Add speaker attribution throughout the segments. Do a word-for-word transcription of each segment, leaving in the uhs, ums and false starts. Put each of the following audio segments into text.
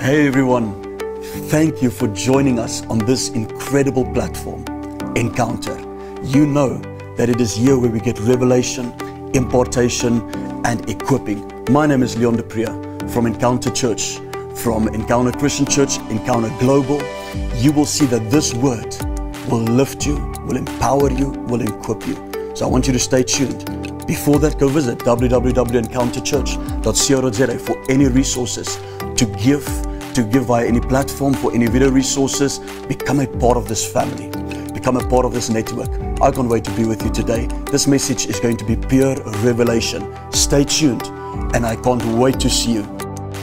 Speaker 1: Hey everyone, thank you for joining us on this incredible platform, Encounter. You know that it is here where we get revelation, impartation, and equipping. My name is Leon de Pria from Encounter Church, from Encounter Christian Church, Encounter Global. You will see that this word will lift you, will empower you, will equip you. So I want you to stay tuned. Before that, go visit w w w dot encounter church dot co dot z a for any resources to give, to give via any platform, for any video resources. Become a part of this family. Become a part of this network. I can't wait to be with you today. This message is going to be pure revelation. Stay tuned, and I can't wait to see you.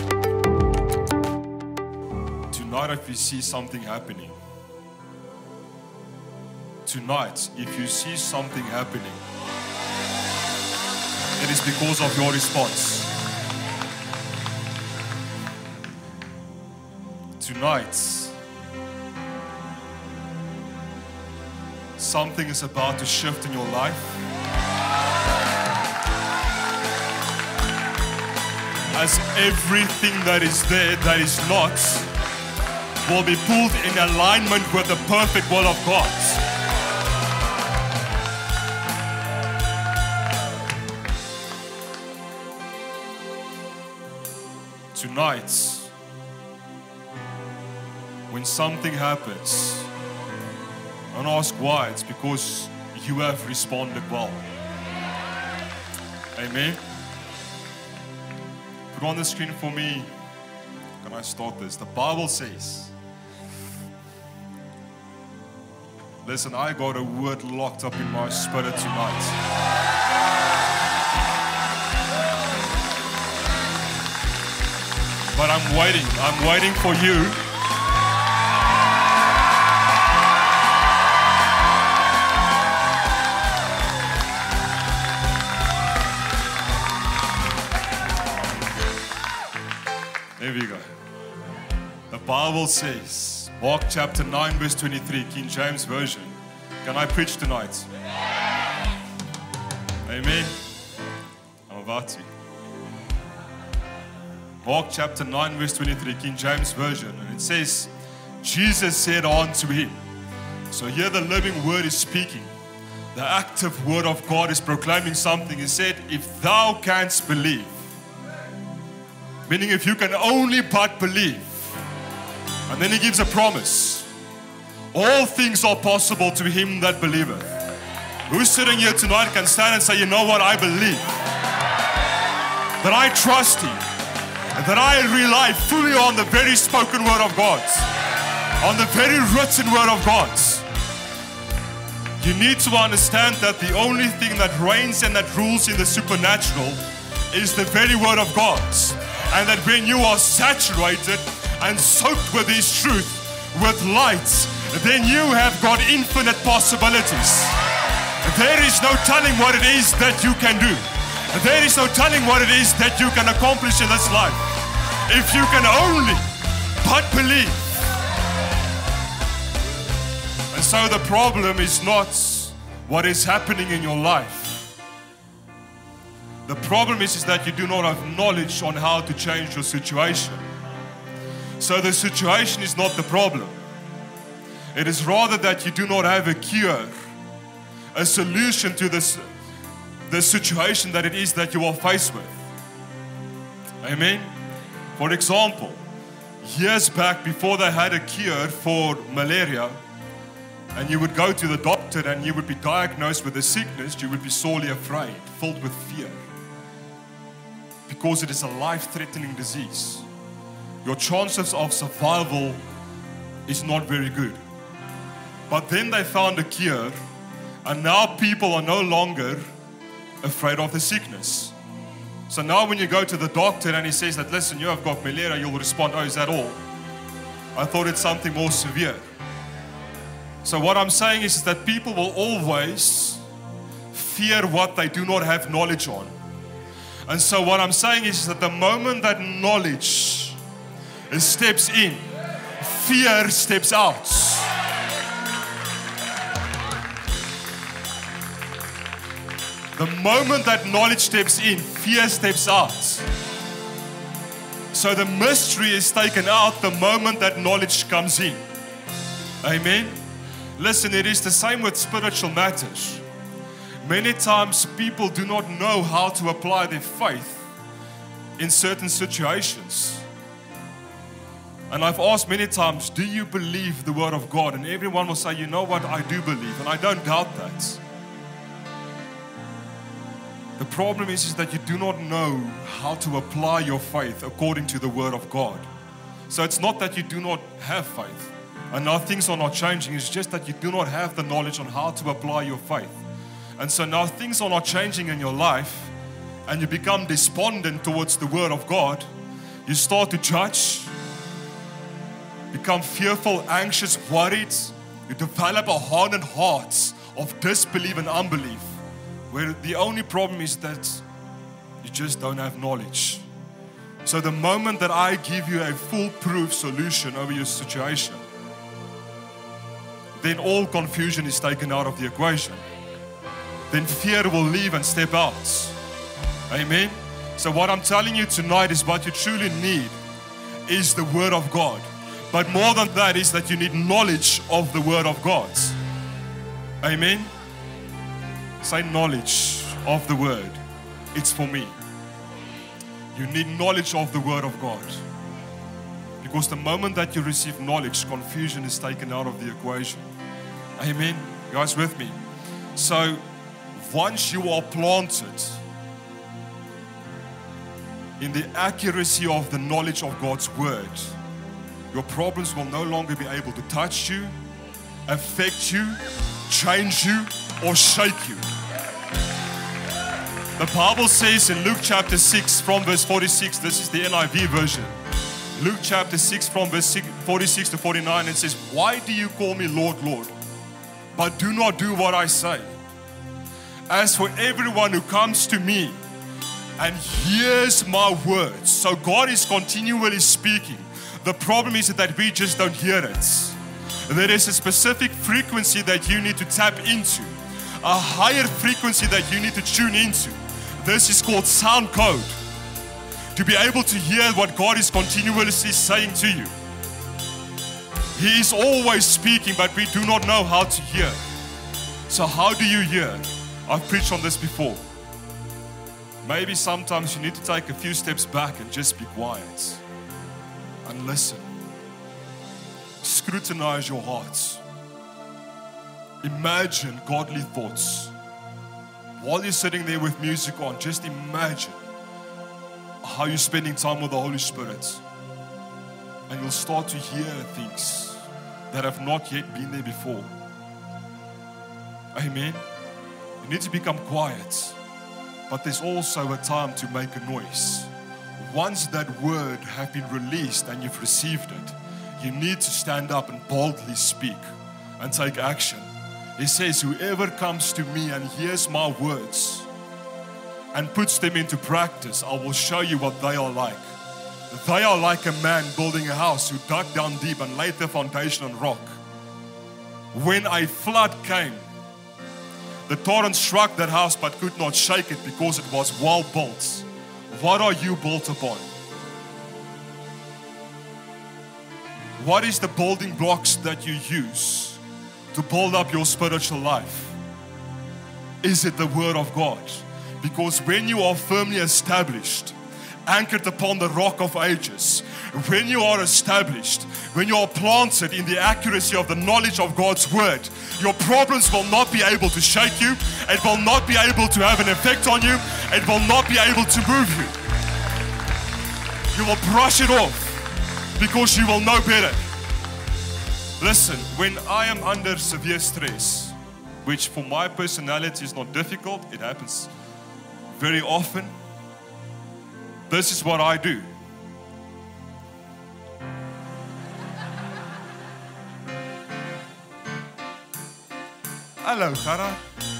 Speaker 2: Tonight, if you see something happening, tonight, if you see something happening, it is because of your response. Tonight, something is about to shift in your life. As everything that is there that is not will be pulled in alignment with the perfect will of God. Tonight, when something happens, don't ask why. It's because you have responded well. Amen. Put on the screen for me. Can I start this? The Bible says, listen, I got a word locked up in my spirit tonight. But I'm waiting, I'm waiting for you. There we go. The Bible says, Mark chapter nine verse twenty-three, King James Version. Can I preach tonight? Amen. I'm about to. Mark chapter nine verse twenty-three, King James Version, and it says, Jesus said unto him. So here the living word is speaking. The active word of God is proclaiming something. He said, if thou canst believe, meaning if you can only but believe. And then he gives a promise. All things are possible to him that believeth. Who's sitting here tonight can stand and say, you know what, I believe. That I trust him. And that I rely fully on the very spoken word of God, on the very written word of God. You need to understand that the only thing that reigns and that rules in the supernatural is the very word of God. And that when you are saturated and soaked with His truth, with light, then you have got infinite possibilities. There is no telling what it is that you can do. There is no telling what it is that you can accomplish in this life. If you can only but believe. And so the problem is not what is happening in your life. The problem is, is that you do not have knowledge on how to change your situation. So the situation is not the problem. It is rather that you do not have a cure, a solution to this the situation that it is that you are faced with. Amen. For example, years back, before they had a cure for malaria, and you would go to the doctor and you would be diagnosed with a sickness, you would be sorely afraid, filled with fear, because it is a life-threatening disease. Your chances of survival is not very good. But then they found a cure, and now people are no longer afraid of the sickness. So now when you go to the doctor and he says that, listen, you have got malaria, you'll respond, oh, is that all? I thought it's something more severe. So what I'm saying is, is that people will always fear what they do not have knowledge on. And so what I'm saying is, is that the moment that knowledge steps in, fear steps out. The moment that knowledge steps in, fear steps out. So the mystery is taken out the moment that knowledge comes in. Amen. Listen, it is the same with spiritual matters. Many times people do not know how to apply their faith in certain situations. And I've asked many times, do you believe the word of God? And everyone will say, you know what, I do believe, and I don't doubt that. The problem is, is that you do not know how to apply your faith according to the word of God. So it's not that you do not have faith, and now things are not changing. It's just that you do not have the knowledge on how to apply your faith. And so now things are not changing in your life, and you become despondent towards the word of God. You start to judge, become fearful, anxious, worried. You develop a hardened heart of disbelief and unbelief, where the only problem is that you just don't have knowledge. So the moment that I give you a foolproof solution over your situation, then all confusion is taken out of the equation. Then fear will leave and step out. Amen. So what I'm telling you tonight is what you truly need is the word of God. But more than that is that you need knowledge of the word of God. Amen. Say knowledge of the word. It's for me. You need knowledge of the word of God. Because the moment that you receive knowledge, confusion is taken out of the equation. Amen. You guys with me? So once you are planted in the accuracy of the knowledge of God's word, your problems will no longer be able to touch you, affect you, change you, or shake you. The Bible says in Luke chapter six from verse forty-six, this is the N I V version. Luke chapter six from verse forty-six to forty-nine, it says, why do you call me Lord, Lord, but do not do what I say? As for everyone who comes to me and hears my words, so God is continually speaking. The problem is that we just don't hear it. There is a specific frequency that you need to tap into, a higher frequency that you need to tune into. This is called sound code. To be able to hear what God is continuously saying to you. He is always speaking, but we do not know how to hear. So how do you hear? I've preached on this before. Maybe sometimes you need to take a few steps back and just be quiet and listen. Scrutinize your hearts. Imagine godly thoughts. While you're sitting there with music on, just imagine how you're spending time with the Holy Spirit. And you'll start to hear things that have not yet been there before. Amen. You need to become quiet. But there's also a time to make a noise. Once that word has been released and you've received it, you need to stand up and boldly speak and take action. He says, whoever comes to me and hears my words and puts them into practice, I will show you what they are like. They are like a man building a house who dug down deep and laid the foundation on rock. When a flood came, the torrent struck that house but could not shake it because it was well built. What are you built upon? What is the building blocks that you use to build up your spiritual life? Is it the Word of God? Because when you are firmly established, anchored upon the rock of ages, when you are established, when you are planted in the accuracy of the knowledge of God's Word, your problems will not be able to shake you. It will not be able to have an effect on you. It will not be able to move you. You will brush it off because you will know better. Listen, when I am under severe stress, which for my personality is not difficult, it happens very often, this is what I do. Hello, Kara.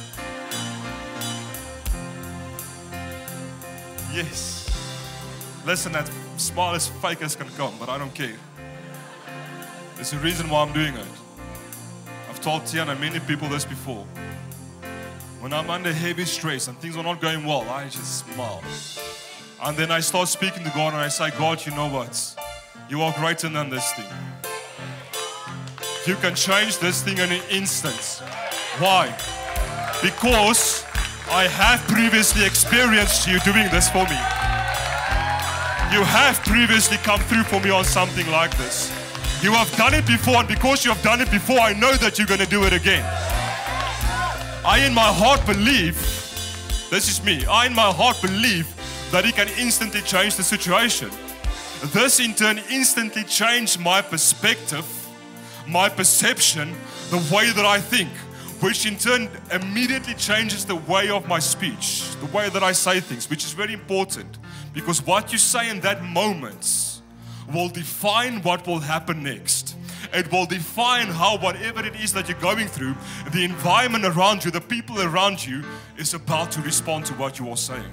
Speaker 2: Yes. Listen, that smile is fake as can come, but I don't care. There's a reason why I'm doing it. I've told Tiana and many people this before. When I'm under heavy stress and things are not going well, I just smile. And then I start speaking to God and I say, God, you know what? You are greater than this thing. You can change this thing in an instant. Why? Because I have previously experienced you doing this for me. You have previously come through for me on something like this. You have done it before, and because you have done it before, I know that you're going to do it again. I in my heart believe, this is me, I in my heart believe that He can instantly change the situation. This in turn instantly changed my perspective, my perception, the way that I think, which in turn immediately changes the way of my speech, the way that I say things, which is very important, because what you say in that moment will define what will happen next. It will define how whatever it is that you're going through, the environment around you, the people around you is about to respond to what you are saying.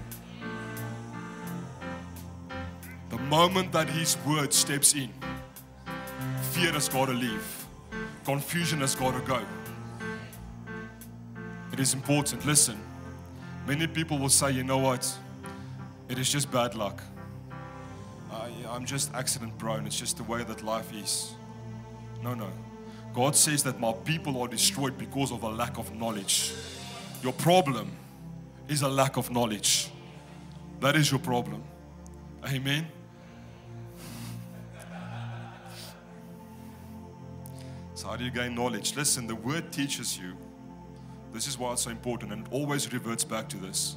Speaker 2: The moment that His word steps in, fear has got to leave. Confusion has got to go. It is important. Listen, many people will say, you know what? It is just bad luck. I, I'm just accident prone. It's just the way that life is. No, no. God says that my people are destroyed because of a lack of knowledge. Your problem is a lack of knowledge. That is your problem. Amen. So how do you gain knowledge? Listen, the word teaches you. This is why it's so important, and it always reverts back to this.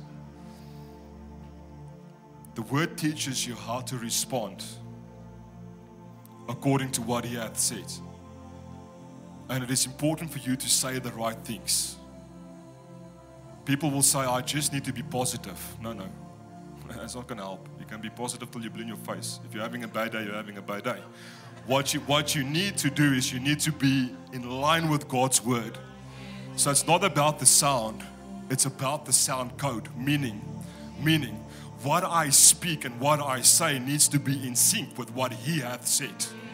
Speaker 2: The word teaches you how to respond according to what He hath said. And it is important for you to say the right things. People will say, I just need to be positive. No, no. That's not going to help. You can be positive till you blue in your face. If you're having a bad day, you're having a bad day. What you, what you need to do is you need to be in line with God's word. So it's not about the sound. It's about the sound code. Meaning, meaning, what I speak and what I say needs to be in sync with what He hath said.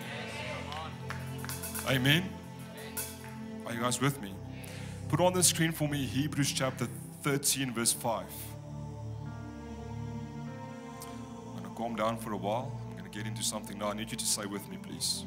Speaker 2: Amen. Are you guys with me? Put on the screen for me Hebrews chapter thirteen verse five. I'm going to calm down for a while. I'm going to get into something now. I need you to say with me, please.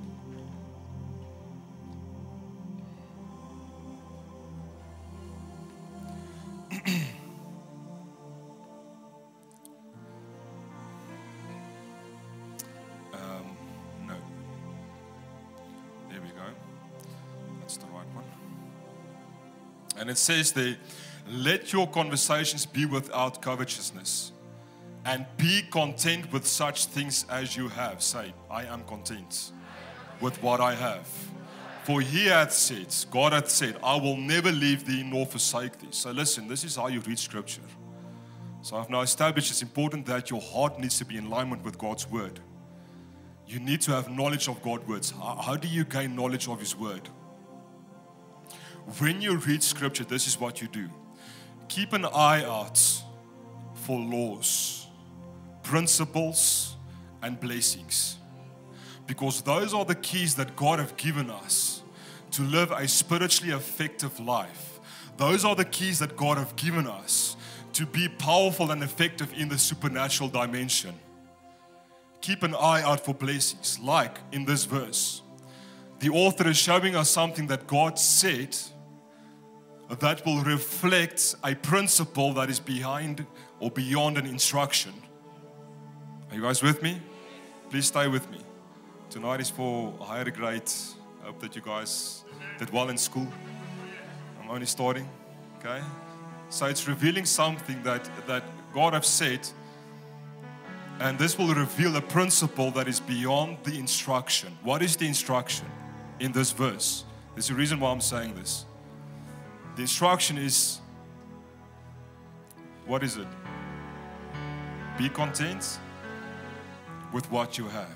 Speaker 2: And it says there, let your conversations be without covetousness, and be content with such things as you have. Say, I am content with what I have. For He hath said, God hath said, I will never leave thee nor forsake thee. So listen, this is how you read Scripture. So I've now established it's important that your heart needs to be in alignment with God's word. You need to have knowledge of God's words. How, how do you gain knowledge of His word? When you read Scripture, this is what you do. Keep an eye out for laws, principles, and blessings. Because those are the keys that God has given us to live a spiritually effective life. Those are the keys that God has given us to be powerful and effective in the supernatural dimension. Keep an eye out for blessings, like in this verse. The author is showing us something that God said that will reflect a principle that is behind or beyond an instruction. Are you guys with me? Please stay with me. Tonight is for a higher grade. I hope that you guys did well in school. I'm only starting, okay? So it's revealing something that, that God has said, and this will reveal a principle that is beyond the instruction. What is the instruction in this verse? There's a reason why I'm saying this. The instruction is, what is it? Be content with what you have.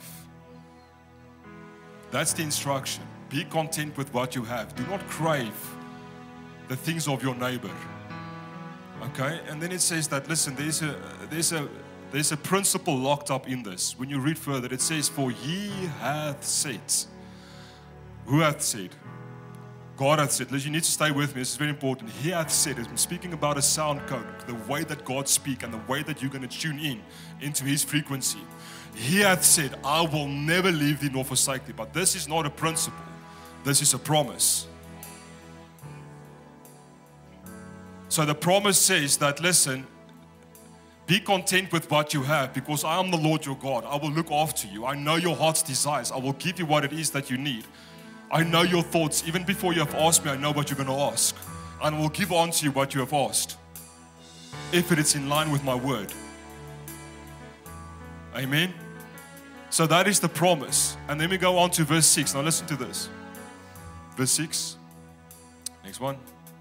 Speaker 2: That's the instruction. Be content with what you have. Do not crave the things of your neighbor. Okay? And then it says that, listen, there's a, there's a, there's a principle locked up in this. When you read further, it says, for He hath said. Who hath said? God hath said, listen, you need to stay with me, this is very important. He hath said, I'm speaking about a sound code, the way that God speaks and the way that you're going to tune in into His frequency. He hath said, I will never leave thee nor forsake thee. But this is not a principle, this is a promise. So the promise says that, listen, be content with what you have, because I am the Lord your God. I will look after you. I know your heart's desires. I will give you what it is that you need. I know your thoughts. Even before you have asked me, I know what you're going to ask. And I will give unto you what you have asked, if it is in line with my word. Amen? So that is the promise. And then we go on to verse six. Now listen to this. Verse six. Next one.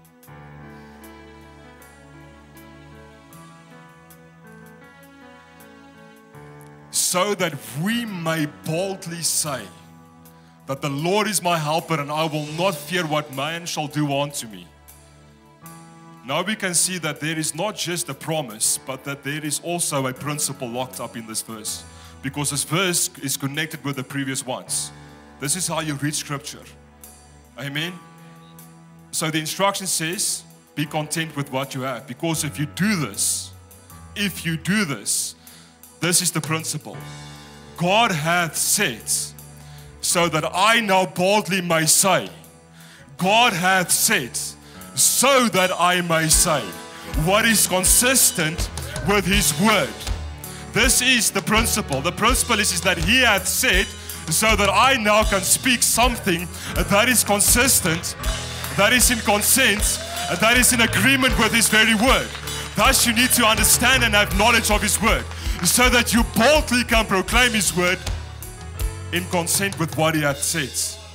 Speaker 2: So that we may boldly say that the Lord is my helper, and I will not fear what man shall do unto me. Now we can see that there is not just a promise, but that there is also a principle locked up in this verse. Because this verse is connected with the previous ones. This is how you read scripture. Amen? So the instruction says, be content with what you have. Because if you do this, if you do this, this is the principle. God hath said, so that I now boldly may say. God hath said, so that I may say what is consistent with His word. This is the principle. The principle is, is that He hath said, so that I now can speak something that is consistent, that is in consent, that is in agreement with His very word. Thus you need to understand and have knowledge of His word, so that you boldly can proclaim His word in consent with what He hath said.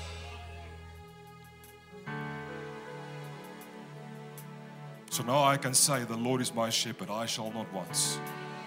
Speaker 2: So now I can say, the Lord is my shepherd, I shall not want.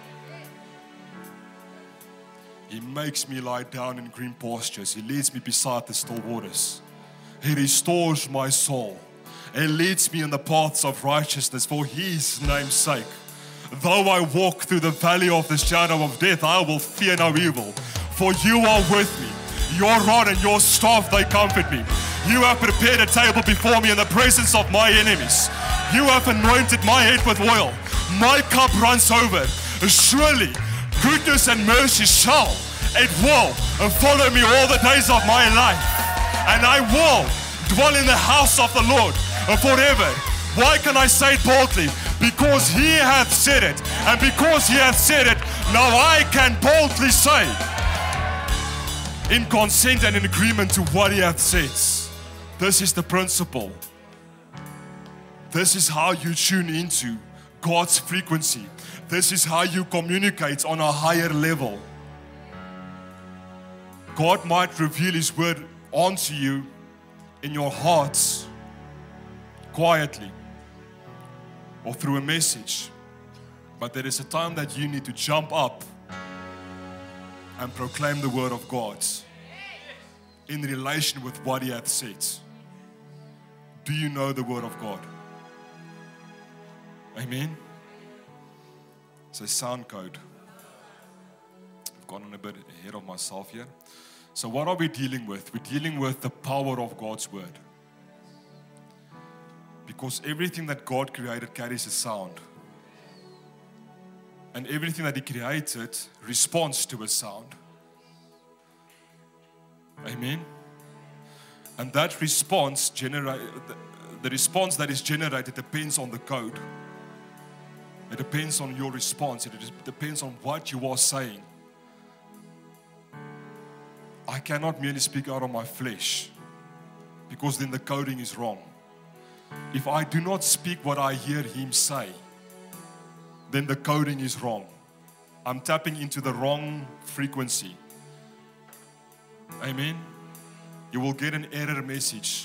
Speaker 2: He makes me lie down in green pastures. He leads me beside the still waters. He restores my soul. He leads me in the paths of righteousness for His name's sake. Though I walk through the valley of the shadow of death, I will fear no evil. For you are with me. Your rod and your staff, they comfort me. You have prepared a table before me in the presence of my enemies. You have anointed my head with oil. My cup runs over. Surely goodness and mercy shall, it will follow me all the days of my life. And I will dwell in the house of the Lord forever. Why can I say it boldly? Because He hath said it. And because He hath said it, now I can boldly say, in consent and in agreement to what He hath said. This is the principle. This is how you tune into God's frequency. This is how you communicate on a higher level. God might reveal His word onto you in your hearts quietly or through a message. But there is a time that you need to jump up and proclaim the word of God in relation with what He hath said. Do you know the word of God? Amen? It's a sound code. I've gone on a bit ahead of myself here. So what are we dealing with? We're dealing with the power of God's word. Because everything that God created carries a sound. And everything that He created responds to a sound. Amen? And that response, genera- the, the response that is generated depends on the code. It depends on your response. It depends on what you are saying. I cannot merely speak out of my flesh, because then the coding is wrong. If I do not speak what I hear Him say, then the coding is wrong. I'm tapping into the wrong frequency. Amen? You will get an error message.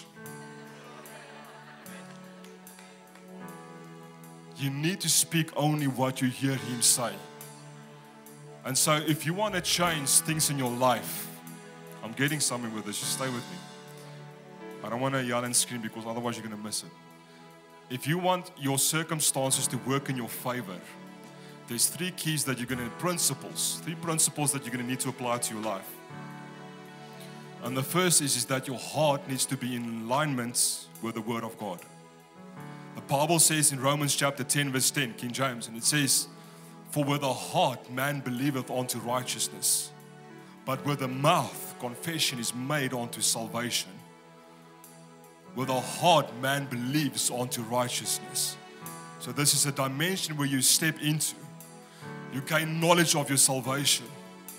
Speaker 2: You need to speak only what you hear Him say. And so if you want to change things in your life, I'm getting something with this, just stay with me. I don't want to yell and scream, because otherwise you're going to miss it. If you want your circumstances to work in your favor, there's three keys that you're going to, principles, three principles that you're going to need to apply to your life. And the first is, is that your heart needs to be in alignment with the Word of God. The Bible says in Romans chapter ten, verse ten, King James, and it says, "For with the heart man believeth unto righteousness, but with the mouth confession is made unto salvation." With the heart man believes unto righteousness. So this is a dimension where you step into. You gain knowledge of your salvation.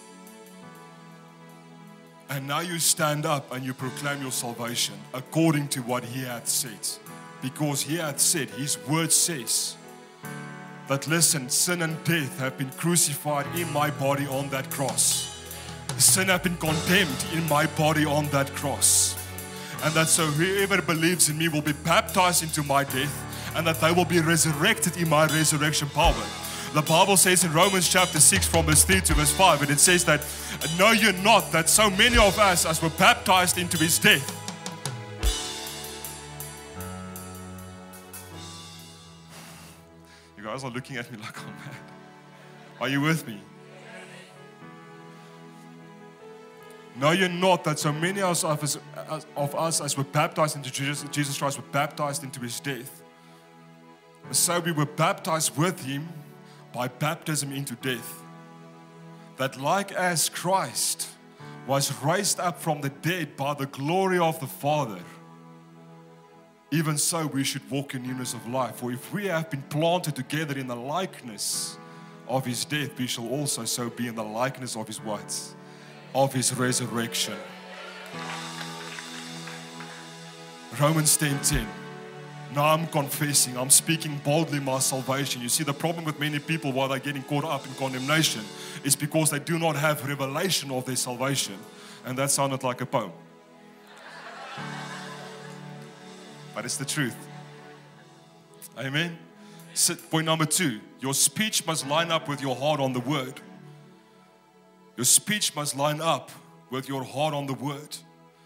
Speaker 2: And now you stand up and you proclaim your salvation according to what He hath said. Because He hath said, His word says that, listen, sin and death have been crucified in my body on that cross. Sin have been condemned in my body on that cross. And that so whoever believes in me will be baptized into my death, and that they will be resurrected in my resurrection power. The Bible says in Romans chapter six from verse three to verse five, and it says that, "Know you not that so many of us as were baptized into His death." You guys are looking at me like, oh man. Are you with me? Know you not that so many of us, of us as were baptized into Jesus, Jesus Christ were baptized into His death. So we were baptized with Him by baptism into death, that like as Christ was raised up from the dead by the glory of the Father, even so we should walk in newness of life. For if we have been planted together in the likeness of His death, we shall also so be in the likeness of His what? Of His resurrection. Romans ten ten. Now I'm confessing, I'm speaking boldly my salvation. You see, the problem with many people why they're getting caught up in condemnation is because they do not have revelation of their salvation. And that sounded like a poem. But it's the truth. Amen. Point number two, your speech must line up with your heart on the Word. Your speech must line up with your heart on the Word.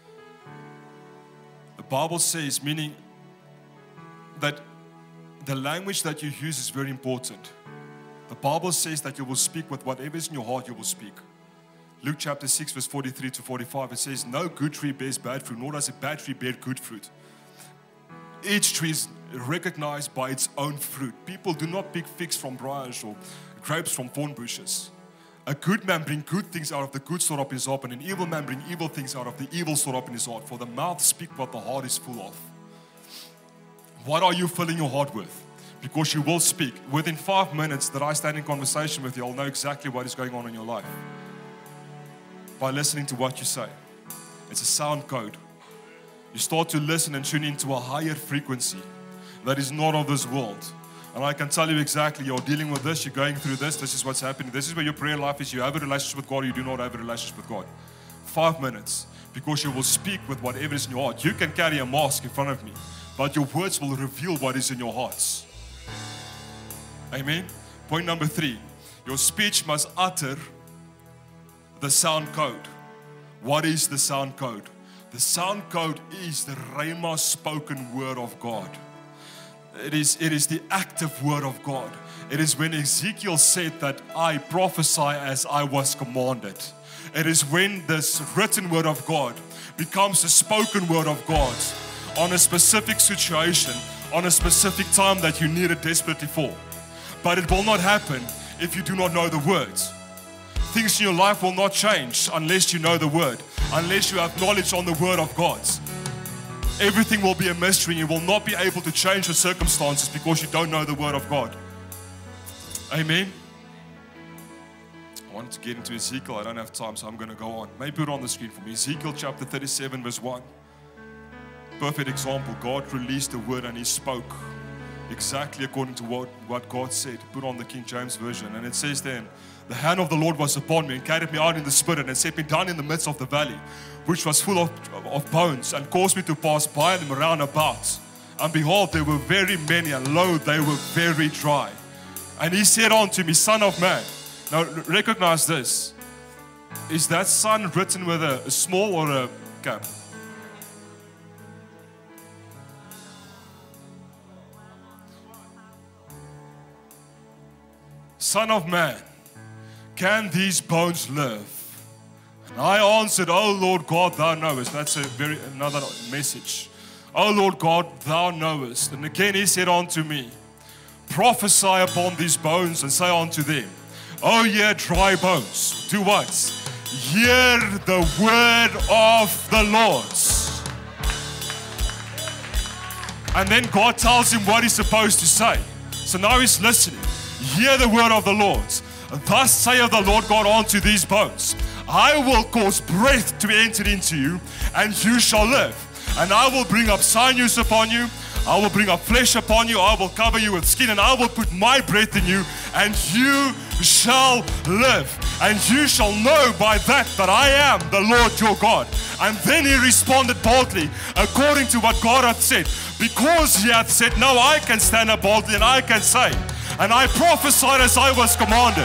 Speaker 2: The Bible says, meaning that the language that you use is very important. The Bible says that you will speak with whatever is in your heart, you will speak. Luke chapter six, verse forty-three to forty-five, it says, "No good tree bears bad fruit, nor does a bad tree bear good fruit. Each tree is recognized by its own fruit." People do not pick figs from briars or grapes from thorn bushes. A good man bring good things out of the good stored up in his heart, and an evil man bring evil things out of the evil stored up in his heart. For the mouth speaks what the heart is full of. What are you filling your heart with? Because you will speak. Within five minutes that I stand in conversation with you, I'll know exactly what is going on in your life. By listening to what you say. It's a sound code. You start to listen and tune into a higher frequency that is not of this world. And I can tell you exactly, you're dealing with this, you're going through this, this is what's happening. This is where your prayer life is. You have a relationship with God or you do not have a relationship with God. Five minutes. Because you will speak with whatever is in your heart. You can carry a mask in front of me, but your words will reveal what is in your hearts. Amen. Point number three. Your speech must utter the sound code. What is the sound code? The sound code is the Rhema spoken word of God. It is, it is the active word of God. It is when Ezekiel said that I prophesy as I was commanded. It is when this written word of God becomes the spoken word of God on a specific situation, on a specific time that you need it desperately for. But it will not happen if you do not know the words. Things in your life will not change unless you know the word, unless you have knowledge on the word of God. Everything will be a mystery. You will not be able to change your circumstances because you don't know the word of God. Amen. I wanted to get into Ezekiel. I don't have time, so I'm going to go on. Maybe put it on the screen for me. Ezekiel chapter thirty-seven, verse one. Perfect example. God released the word and He spoke exactly according to what, what God said. Put on the King James Version. And it says then, the hand of the Lord was upon me and carried me out in the spirit and set me down in the midst of the valley, which was full of, of bones, and caused me to pass by them round about. And behold, they were very many, and lo, they were very dry. And He said unto me, Son of man. Now recognize this. Is that son written with a, a small or a cap? Son of man, can these bones live? And I answered, "Oh Lord God, thou knowest." That's a very another message. "Oh Lord God, thou knowest." And again he said unto me, "Prophesy upon these bones and say unto them, O ye dry bones, do what? Hear the word of the Lord." And then God tells him what he's supposed to say. So now he's listening. "Hear the word of the Lord. Thus saith the Lord God unto these bones, I will cause breath to enter into you, and you shall live. And I will bring up sinews upon you. I will bring up flesh upon you. I will cover you with skin, and I will put my breath in you, and you shall live. And you shall know by that that I am the Lord your God." And then he responded boldly, according to what God hath said. Because he hath said, now I can stand up boldly, and I can say, and I prophesied as I was commanded.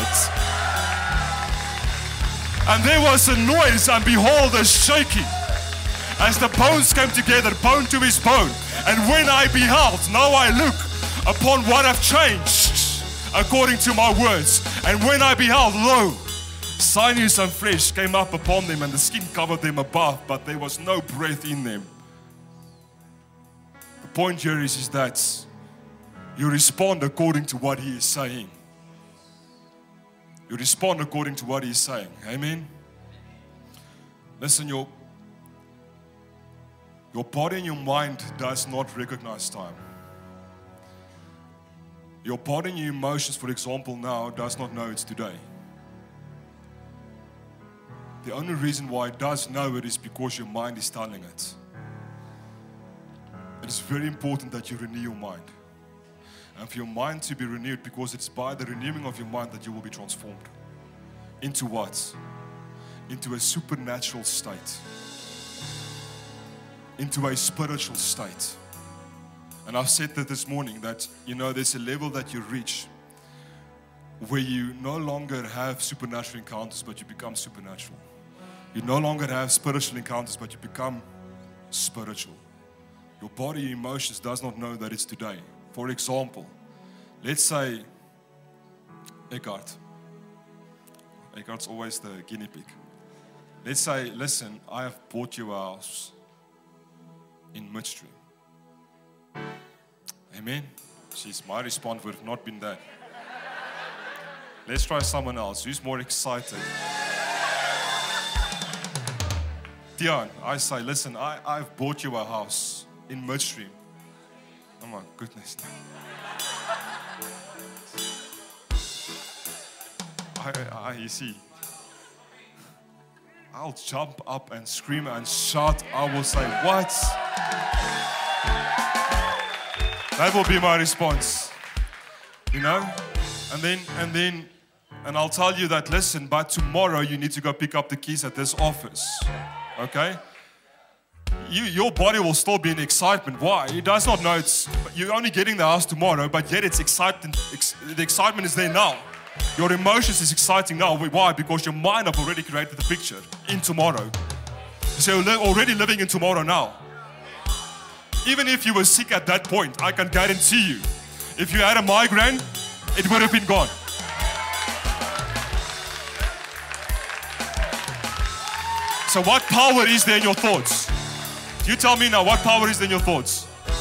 Speaker 2: And there was a noise, and behold, a shaking, as the bones came together, bone to his bone. And when I beheld, now I look upon what have changed, according to my words. And when I beheld, lo, sinews and flesh came up upon them, and the skin covered them above, but there was no breath in them. The point here is, is that you respond according to what he is saying. You respond according to what he is saying. Amen? Listen, your, your body and your mind does not recognize time. Your body and your emotions, for example, now does not know it's today. The only reason why it does know it is because your mind is telling it. It is very important that you renew your mind. And for your mind to be renewed, because it's by the renewing of your mind that you will be transformed. Into what? Into a supernatural state. Into a spiritual state. And I've said that this morning, that, you know, there's a level that you reach where you no longer have supernatural encounters, but you become supernatural. You no longer have spiritual encounters, but you become spiritual. Your body, your emotions does not know that it's today. For example, let's say Eckhart. Eckhart's always the guinea pig. Let's say, listen, I have bought you a house in Midstream. Amen? Jeez, my response would have not been that. Let's try someone else. Who's more excited? Dion, I say, listen, I, I've bought you a house in Midstream. Oh my goodness. I, I, you see, I'll jump up and scream and shout. I will say, what? That will be my response. You know? And then, and then, and I'll tell you that, listen, but tomorrow you need to go pick up the keys at this office. Okay? You, your body will still be in excitement. Why? It does not know it's, you're only getting the house tomorrow, but yet it's exciting. Ex, the excitement is there now. Your emotions is exciting now. Why? Because your mind have already created the picture in tomorrow. So you're already living in tomorrow now. Even if you were sick at that point, I can guarantee you, if you had a migraine, it would have been gone. So what power is there in your thoughts? You tell me now, what power is there in your thoughts?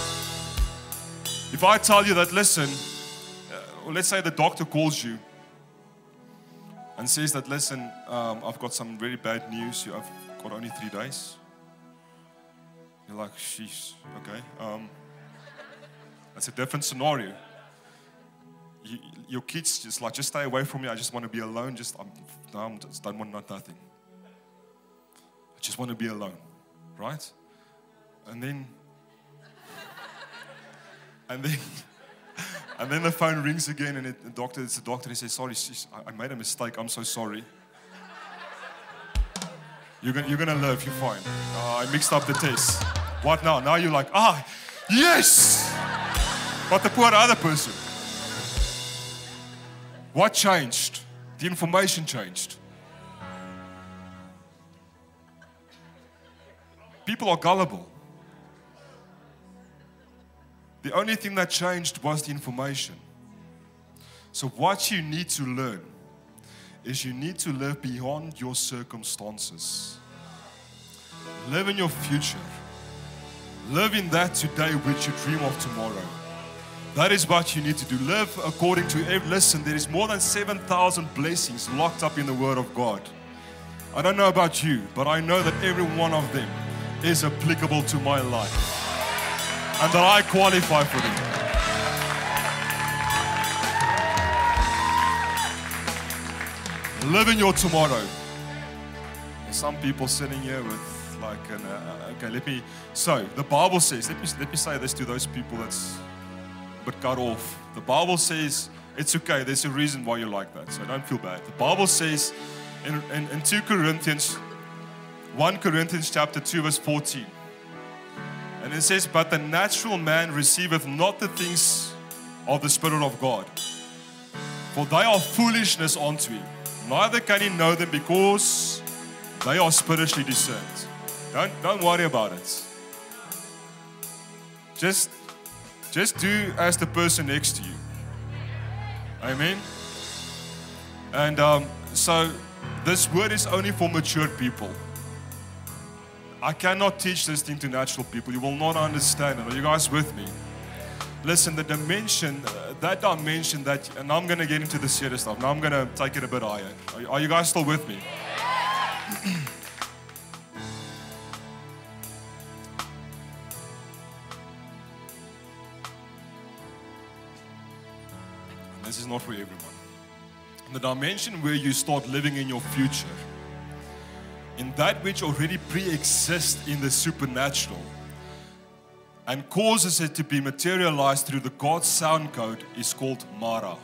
Speaker 2: If I tell you that, listen, uh, let's say the doctor calls you and says that, listen, um, I've got some very bad news. You have got only three days. You're like, sheesh, okay. Um, that's a different scenario. You, your kids just like, just stay away from me. I just want to be alone. Just, I'm, no, I just don't want not nothing. I just want to be alone, right? And then, and then, and then the phone rings again, and it, the doctor, it's the doctor. He says, "Sorry, sheesh, I, I made a mistake. I'm so sorry. You're gonna, you're gonna live. You're fine. Uh, I mixed up the test. What now? Now you're like, ah, yes. But the poor other person. What changed? The information changed. People are gullible. The only thing that changed was the information. So what you need to learn is you need to live beyond your circumstances. Live in your future. Live in that today which you dream of tomorrow. That is what you need to do. Live according to every, listen, there is more than seven thousand blessings locked up in the Word of God. I don't know about you, but I know that every one of them is applicable to my life. And that I qualify for them. Live in your tomorrow. There's some people sitting here with like an, uh, okay, let me, so the Bible says, let me, let me say this to those people that's but cut off. The Bible says, it's okay, there's a reason why you're like that, so don't feel bad. The Bible says in, in, in two Corinthians, First Corinthians chapter two verse fourteen, and it says, but the natural man receiveth not the things of the Spirit of God, for they are foolishness unto him, neither can he know them because they are spiritually discerned. Don't, don't worry about it. Just Just do as the person next to you. Amen. And um, so this word is only for mature people. I cannot teach this thing to natural people. You will not understand it. Are you guys with me? Listen, the dimension, uh, that dimension that, and I'm going to get into the serious stuff. Now I'm going to take it a bit higher. Are, are you guys still with me? This is not for everyone. The dimension where you start living in your future, in that which already pre-exists in the supernatural, and causes it to be materialized through the God sound code, is called Mara.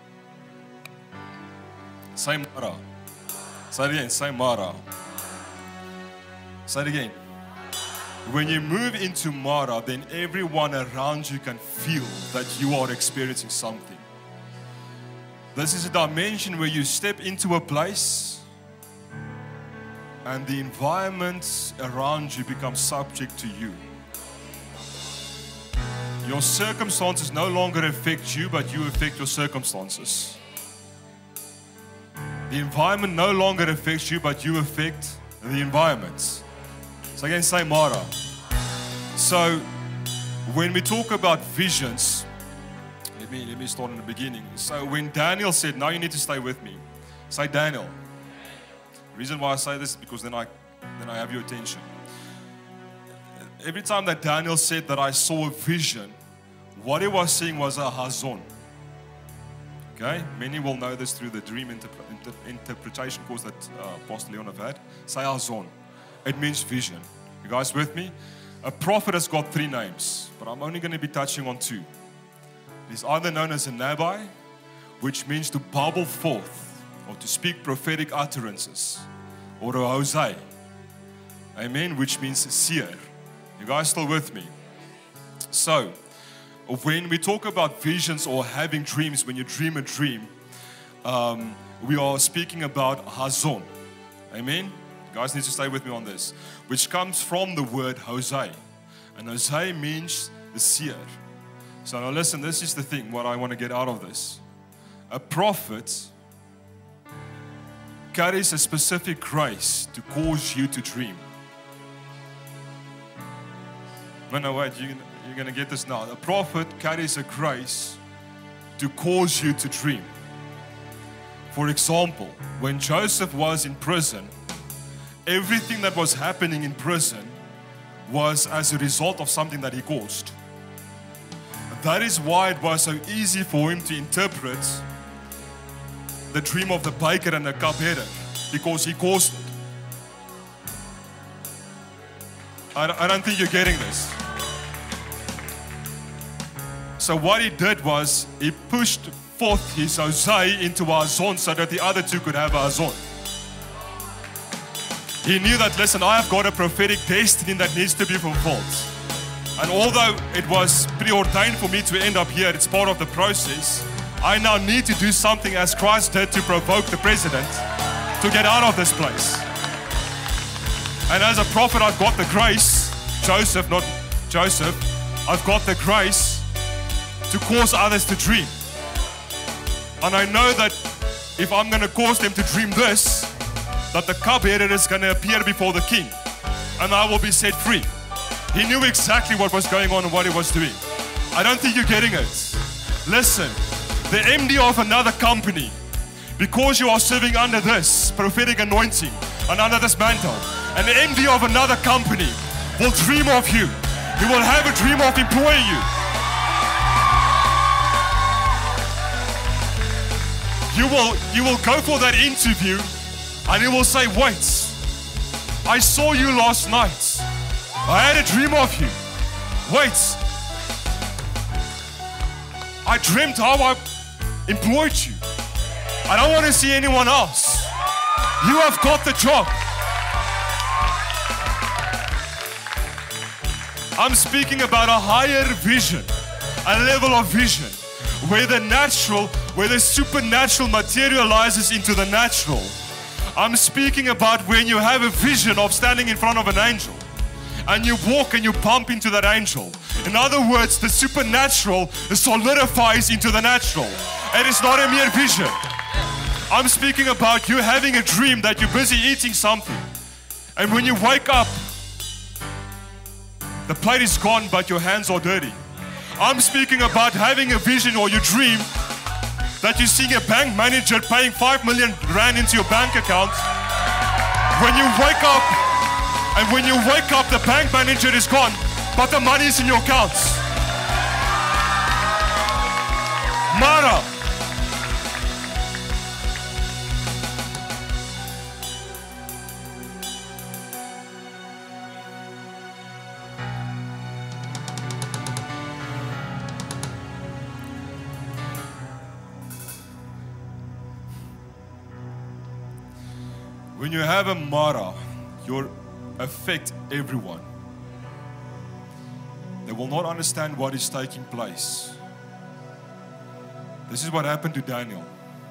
Speaker 2: Say Mara. Say it again, say Mara. Say it again. When you move into Mara, then everyone around you can feel that you are experiencing something. This is a dimension where you step into a place and the environment around you becomes subject to you. Your circumstances no longer affect you, but you affect your circumstances. The environment no longer affects you, but you affect the environment. So again, say Mara. So when we talk about visions, Let me, let me start in the beginning. So when Daniel said, now you need to stay with me. Say Daniel. The reason why I say this is because then I, then I have your attention. Every time that Daniel said that I saw a vision, what he was seeing was a hazon. Okay? Many will know this through the dream interpre inter interpretation course that uh, Pastor Leon have had. Say hazon. It means vision. You guys with me? A prophet has got three names, but I'm only going to be touching on two. He's either known as a Nabi, which means to bubble forth or to speak prophetic utterances, or a Hosea, amen, which means seer. You guys still with me? So, when we talk about visions or having dreams, when you dream a dream, um, we are speaking about hazon, amen? You guys need to stay with me on this, which comes from the word Hosea, and Hosea means the seer. So now listen, this is the thing, what I want to get out of this. A prophet carries a specific grace to cause you to dream. No, no, wait, you, you're going to get this now. A prophet carries a grace to cause you to dream. For example, when Joseph was in prison, everything that was happening in prison was as a result of something that he caused. That is why it was so easy for him to interpret the dream of the baker and the cupbearer, because he caused it. I don't think you're getting this. So what he did was he pushed forth his Hosea into a hazon so that the other two could have a hazon. He knew that, listen, I have got a prophetic destiny that needs to be fulfilled. And although it was preordained for me to end up here, it's part of the process, I now need to do something as Christ did to provoke the president to get out of this place. And as a prophet, I've got the grace, Joseph, not Joseph, I've got the grace to cause others to dream. And I know that if I'm going to cause them to dream this, that the cupbearer is going to appear before the king and I will be set free. He knew exactly what was going on and what he was doing. I don't think you're getting it. Listen, the M D of another company, because you are serving under this prophetic anointing and under this mantle, and the M D of another company will dream of you. He will have a dream of employing you. You will, you will go for that interview and he will say, wait, I saw you last night. I had a dream of you. Wait. I dreamt how I employed you. I don't want to see anyone else. You have got the job. I'm speaking about a higher vision, a level of vision, where the natural, where the supernatural materializes into the natural. I'm speaking about when you have a vision of standing in front of an angel and you walk and you bump into that angel. In other words, the supernatural solidifies into the natural. It is not a mere vision. I'm speaking about you having a dream that you're busy eating something, and when you wake up, the plate is gone, but your hands are dirty. I'm speaking about having a vision or your dream that you're seeing a bank manager paying five million rand into your bank account. When you wake up, and when you wake up, the bank manager is gone, but the money is in your accounts. Mara. When you have a Mara, you'll affect everyone. They will not understand what is taking place. This is what happened to Daniel.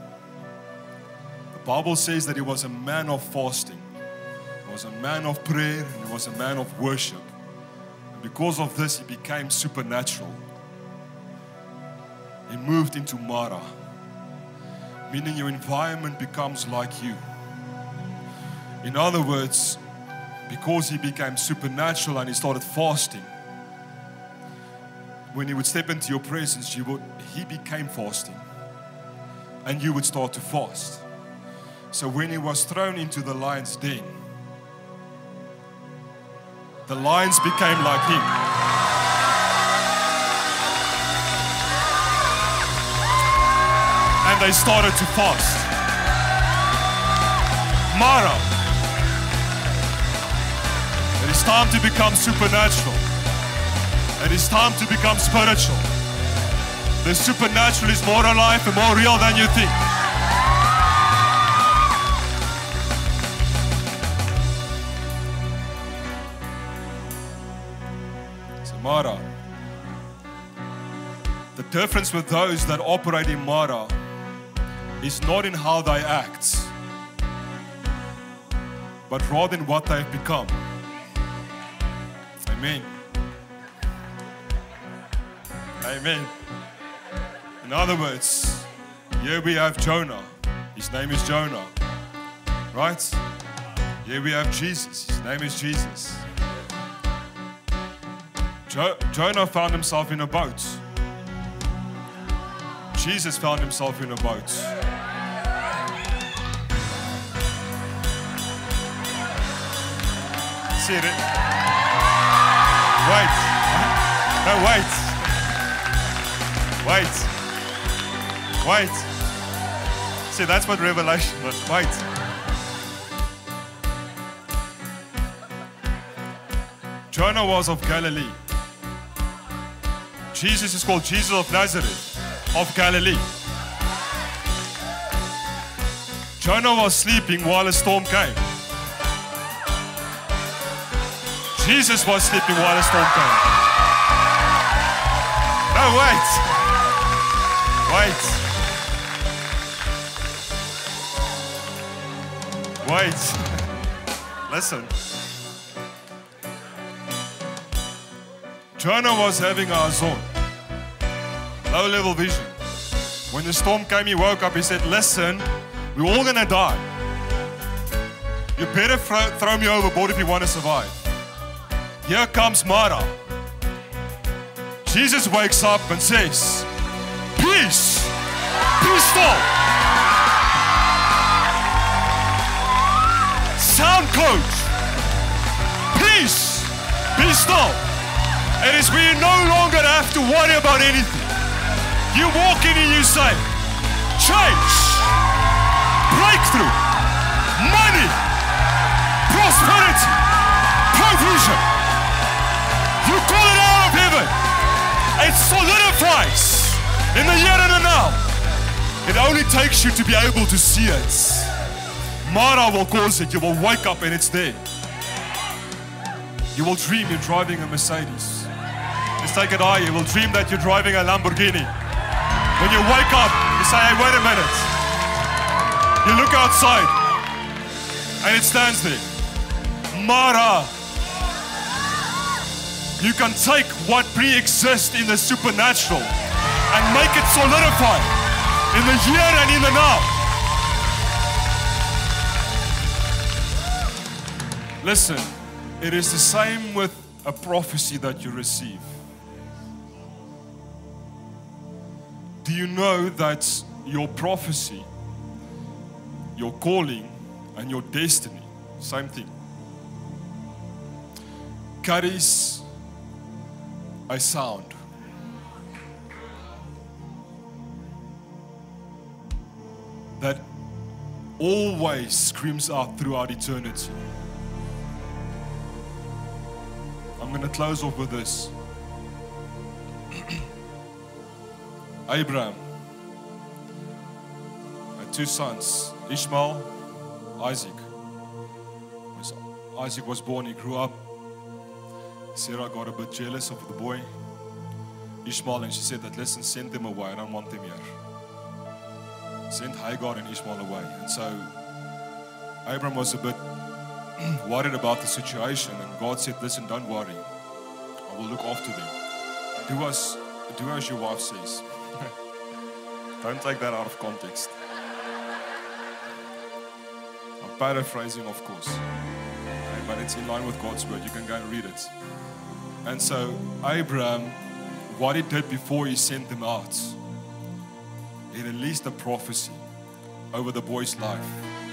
Speaker 2: The Bible says that he was a man of fasting. He was a man of prayer, and he was a man of worship. And because of this, he became supernatural. He moved into Mara, meaning your environment becomes like you. In other words, because he became supernatural and he started fasting, when he would step into your presence, you would, he became fasting. And you would start to fast. So when he was thrown into the lion's den, the lions became like him. And they started to fast. Mara. It is time to become supernatural. It is time to become spiritual. The supernatural is more alive and more real than you think. So Mara. The difference with those that operate in Mara is not in how they act, but rather in what they've become. Amen. Amen. In other words, here we have Jonah. His name is Jonah. Right? Here we have Jesus. His name is Jesus. Jo- Jonah found himself in a boat. Jesus found himself in a boat. See it? Wait. No, wait. Wait. Wait. See, that's what revelation was. Wait. Jonah was of Galilee. Jesus is called Jesus of Nazareth, of Galilee. Jonah was sleeping while a storm came. Jesus was sleeping while a storm came. No, wait. Wait. Wait. Listen. Jonah was having a hazon, low-level vision. When the storm came, he woke up, he said, listen, We're all gonna die. You better throw, throw me overboard if you want to survive. Here comes Mara. Jesus wakes up and says, peace, be still. Sound coach, peace, be still. It is we no longer have to worry about anything. You walk in and you say, change, breakthrough, money, prosperity, provision. You call it out of heaven. It solidifies in the here and the now. It only takes you to be able to see it. Mara will cause it. You will wake up and it's there. You will dream you're driving a Mercedes. Let's take it higher. You will dream that you're driving a Lamborghini. When you wake up, you say, hey, wait a minute. You look outside and it stands there. Mara. You can take what pre-exists in the supernatural and make it solidify in the here and in the now. Listen, it is the same with a prophecy that you receive. Do you know that your prophecy, your calling, and your destiny, same thing, carries a sound? That always screams out throughout eternity. I'm going to close off with this. Abraham had two sons, Ishmael, Isaac. When Isaac was born, he grew up. Sarah got a bit jealous of the boy, Ishmael, and she said that, listen, send them away. I don't want them here. Send Hagar and Ishmael away. And so Abraham was a bit worried about the situation, and God said, listen, don't worry. I will look after them. Do as, do as your wife says. Don't take that out of context. I'm paraphrasing, of course. Okay, but it's in line with God's word. You can go and read it. And so Abraham, what he did before he sent them out, he released a prophecy over the boy's life.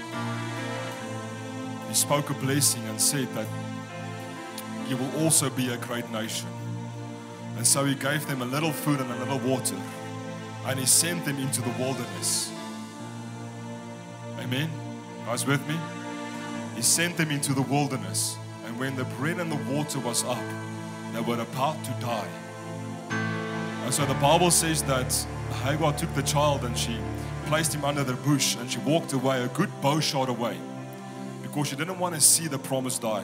Speaker 2: He spoke a blessing and said that you will also be a great nation. And so he gave them a little food and a little water, and he sent them into the wilderness. Amen? Guys with me? He sent them into the wilderness, and when the bread and the water was up, they were about to die. And so the Bible says that Hagar took the child and she placed him under the bush, and she walked away a good bow shot away because she didn't want to see the promise die.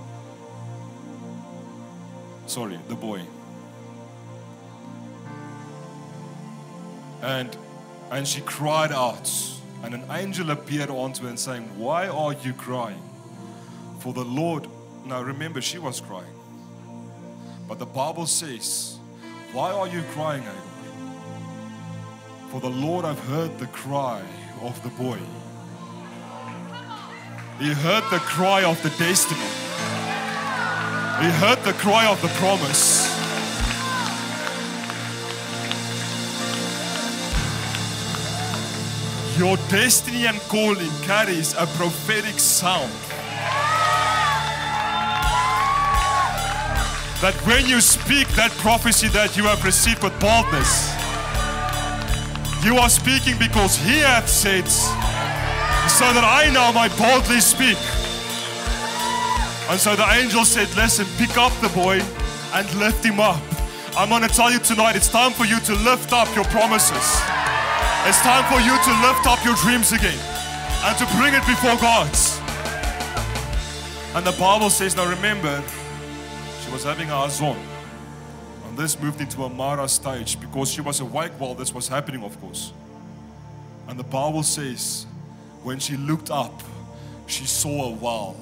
Speaker 2: Sorry, the boy. And, and she cried out, and an angel appeared onto her and saying, why are you crying? For the Lord, now remember, she was crying. But the Bible says, why are you crying, Hagar? For the Lord have heard the cry of the boy. He heard the cry of the destiny. He heard the cry of the promise. Your destiny and calling carries a prophetic sound. That when you speak that prophecy that you have received with boldness, you are speaking because He hath said, so that I now might boldly speak. And so the angel said, listen, pick up the boy and lift him up. I'm going to tell you tonight, it's time for you to lift up your promises. It's time for you to lift up your dreams again and to bring it before God. And the Bible says, now remember, she was having a hazon. And this moved into a Mara stage because she was awake while this was happening, of course. And the Bible says, when she looked up, she saw a well.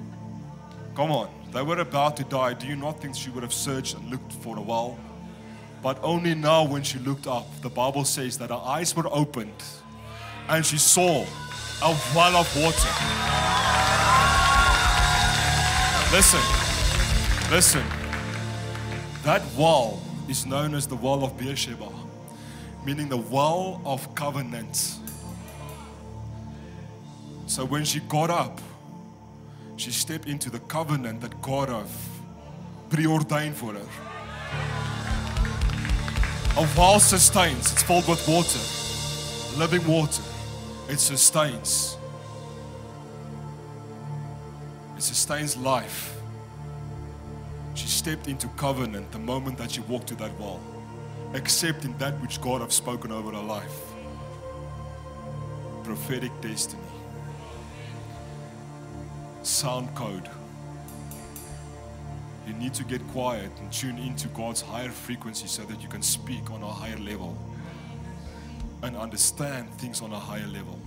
Speaker 2: Come on, they were about to die. Do you not think she would have searched and looked for a well? But only now when she looked up, the Bible says that her eyes were opened and she saw a well of water. Listen, listen. That well is known as the well of Beersheba, meaning the well of covenant. So when she got up, she stepped into the covenant that God have preordained for her. A well sustains. It's filled with water, living water. It sustains. It sustains life. She stepped into covenant the moment that she walked to that well, accepting that which God have spoken over her life. Prophetic destiny. Sound code. You need to get quiet and tune into God's higher frequency so that you can speak on a higher level and understand things on a higher level.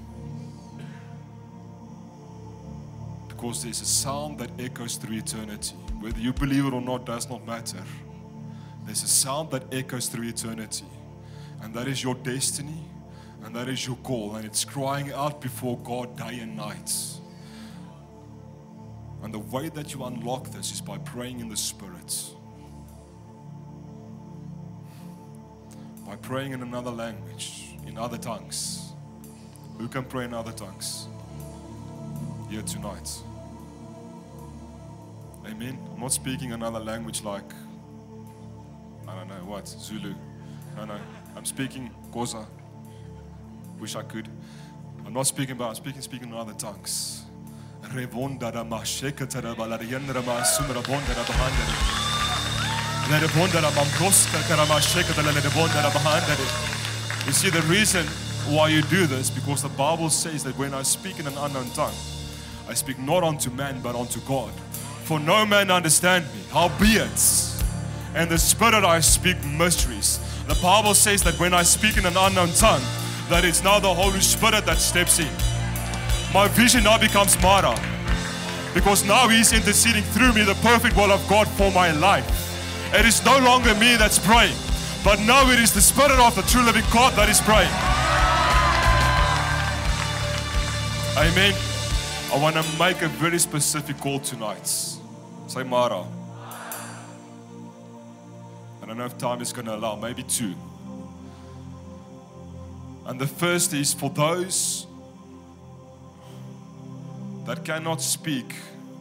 Speaker 2: Because there's a sound that echoes through eternity. Whether you believe it or not does not matter. There's a sound that echoes through eternity. And that is your destiny. And that is your call. And it's crying out before God day and night. And the way that you unlock this is by praying in the Spirit. By praying in another language, in other tongues. Who can pray in other tongues here tonight? Amen. I'm not speaking another language like, I don't know what, Zulu. No, no. I'm speaking Xhosa. Wish I could. I'm not speaking about, I'm speaking, speaking in other tongues. You see, the reason why you do this, because the Bible says that when I speak in an unknown tongue, I speak not unto man, but unto God. For no man understand me, howbeit, and the Spirit I speak mysteries. The Bible says that when I speak in an unknown tongue, that it's now the Holy Spirit that steps in. My vision now becomes Mara, because now He's interceding through me the perfect will of God for my life. It is no longer me that's praying, but now it is the Spirit of the true living God that is praying. Amen. I want to make a very specific call tonight. Say Mara. I don't know if time is going to allow, maybe two. And the first is for those that cannot speak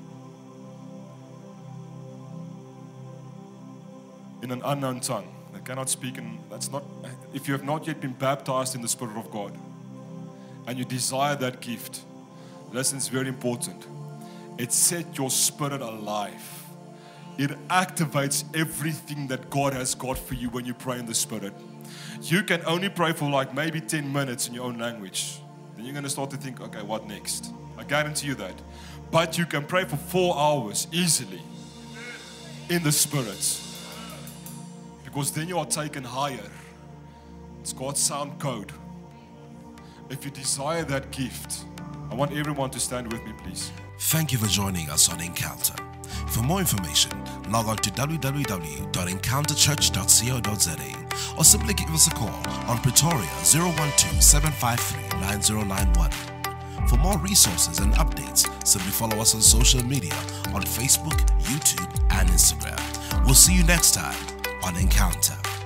Speaker 2: in an unknown tongue. They cannot speak in, that's not, if you have not yet been baptized in the Spirit of God and you desire that gift, listen, it's very important. It sets your spirit alive. It activates everything that God has got for you when you pray in the Spirit. You can only pray for like maybe ten minutes in your own language. Then you're going to start to think, okay, what next? I guarantee you that. But you can pray for four hours easily in the Spirit. Because then you are taken higher. It's God's sound code. If you desire that gift, I want everyone to stand with me, please.
Speaker 3: Thank you for joining us on Encounter. For more information, log on to w w w dot encounter church dot co dot z a or simply give us a call on Pretoria zero one two, seven five three, nine zero nine one. For more resources and updates, simply follow us on social media on Facebook, YouTube, and Instagram. We'll see you next time on Encounter.